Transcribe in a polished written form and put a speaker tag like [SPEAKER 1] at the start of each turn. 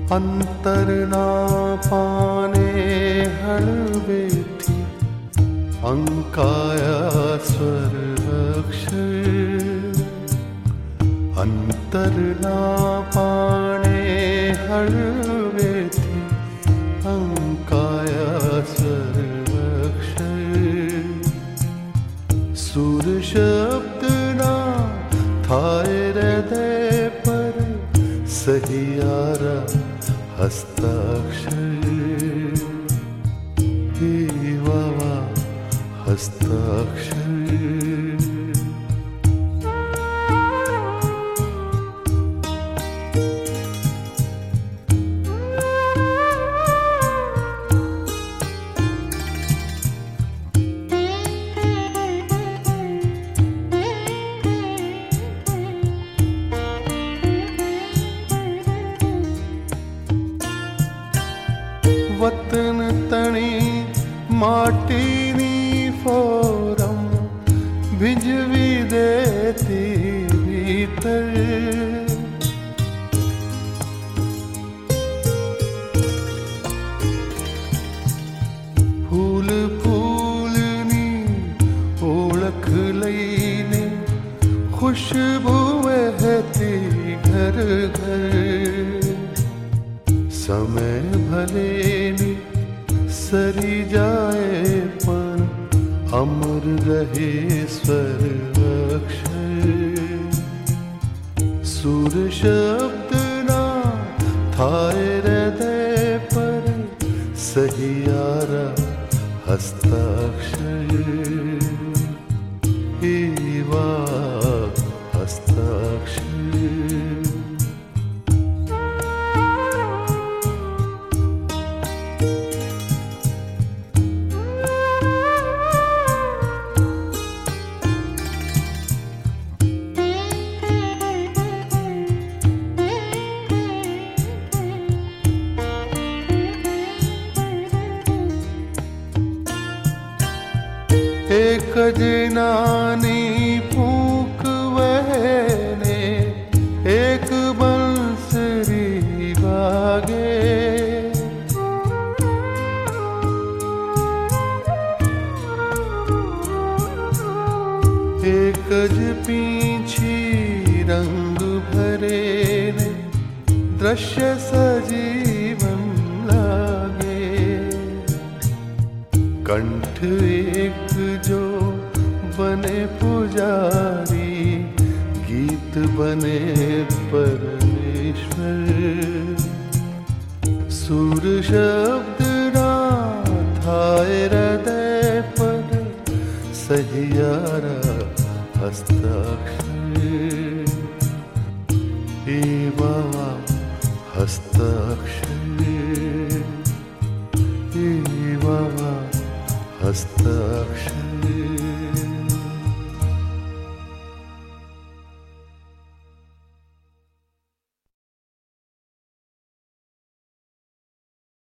[SPEAKER 1] अंतर ना पाने हळवे थी अंकाया स्वर अक्षर अंतर ना पाने हळवे थी अंकाया स्वर अक्षर सूर शब्द ना थाए हृदय पर सहियारा हस्ताक्षर हे वावा हस्ताक्षर वतन तणी माटीनी फोरम भिजवी देती भीतर फूल फूलनी ओळख लईने खुशबू वहती घर घर समय भले नी सरी जाए पण अमर रहे स्वर अक्षर सूर शब्द ना थाए हृदय पर सहियारा हस्ताक्षर एवा हस्ताक्षर एक जनानी फूक वहने एक बंसरी बागे एक ज पीछी रंग भरे ने दृश्य सजीवन लागे कंठ एक जो बने पुजारी गीत बने परमेश्वर सुर शब्द ना थाए हृदय पर सहियारा हस्ताक्षर एवा हस्ताक्षर एवा हस्ताक्षर